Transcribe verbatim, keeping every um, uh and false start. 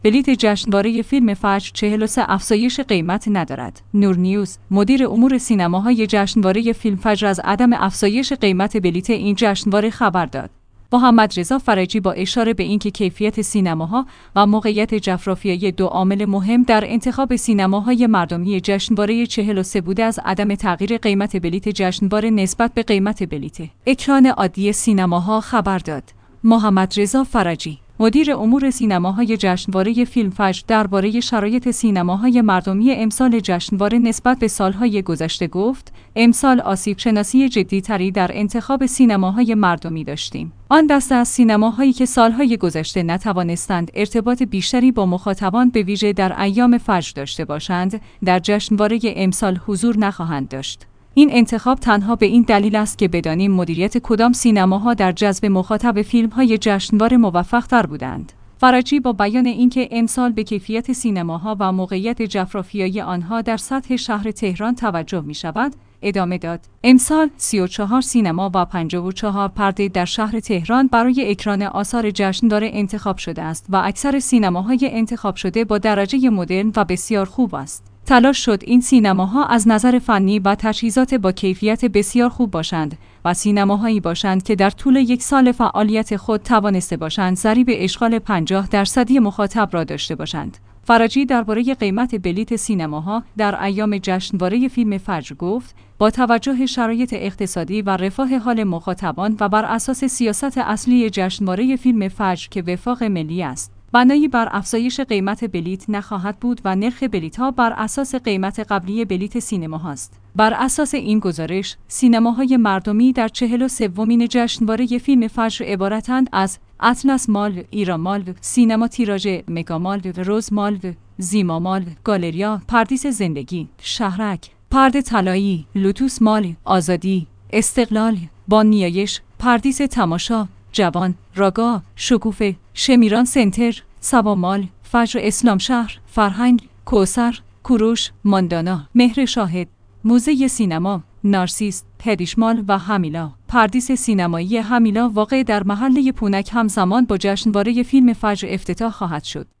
بلیت جشنواره فیلم فجر چهل و سه افزایش قیمت ندارد. نور نیوز، مدیر امور سینماهای جشنواره فیلم فجر از عدم افزایش قیمت بلیت این جشنواره خبر داد. محمدرضا فرجی با اشاره به اینکه کیفیت سینماها و موقعیت جغرافیایی دو عامل مهم در انتخاب سینماهای مردمی جشنواره چهل و سه بوده، از عدم تغییر قیمت بلیت جشنواره نسبت به قیمت بلیت اکران عادی سینماها خبر داد. محمدرضا فرجی، مدیر امور سینماهای جشنواره فیلم فجر، درباره شرایط سینماهای مردمی امسال جشنواره نسبت به سالهای گذشته گفت: امسال آسیب شناسی جدی‌تری در انتخاب سینماهای مردمی داشتیم. آن دسته از سینماهایی که سالهای گذشته نتوانستند ارتباط بیشتری با مخاطبان به ویژه در ایام فجر داشته باشند، در جشنواره امسال حضور نخواهند داشت. این انتخاب تنها به این دلیل است که بدانیم مدیریت کدام سینماها در جذب مخاطب فیلم‌های جشنواره موفق‌تر بودند. فرجی با بیان اینکه امسال به کیفیت سینماها و موقعیت جغرافیایی آنها در سطح شهر تهران توجه می‌شود، ادامه داد: امسال سی و چهار سینما و پنجاه و چهار پرده در شهر تهران برای اکران آثار جشنواره انتخاب شده است و اکثر سینماهای انتخاب شده با درجه مدرن و بسیار خوب است. تلاش شد این سینماها از نظر فنی و تجهیزات با کیفیت بسیار خوب باشند و سینماهایی باشند که در طول یک سال فعالیت خود توانسته باشند ضریب اشغال پنجاه درصدی مخاطب را داشته باشند. فرجی درباره قیمت بلیت سینماها در ایام جشنواره فیلم فجر گفت: با توجه شرایط اقتصادی و رفاه حال مخاطبان و بر اساس سیاست اصلی جشنواره فیلم فجر که وفاق ملی است، بنایی بر افزایش قیمت بلیت نخواهد بود و نرخ بلیط‌ها بر اساس قیمت قبلی بلیت سینما هاست. بر اساس این گزارش، سینماهای مردمی در چهل و سومین جشنواره فیلم فجر عبارتند از اطلس مال، ایران مال، سینما تیراژ، مگا مال، روز مال، زیما مال، گالریا، پردیس زندگی، شهرک، پرده طلایی، لوتوس مال، آزادی، استقلال، بان نیایش، پردیس تماشا، جوان، راگا، شکوفه، شمیران سنتر، سبا مال، فجر اسلام شهر، فرهنگ، کوثر، کوروش، ماندانا، مهر شاهد، موزه سینما، نارسیس، پدیشمال و همیلا. پردیس سینمایی همیلا واقع در محله پونک همزمان با جشنواره فیلم فجر افتتاح خواهد شد.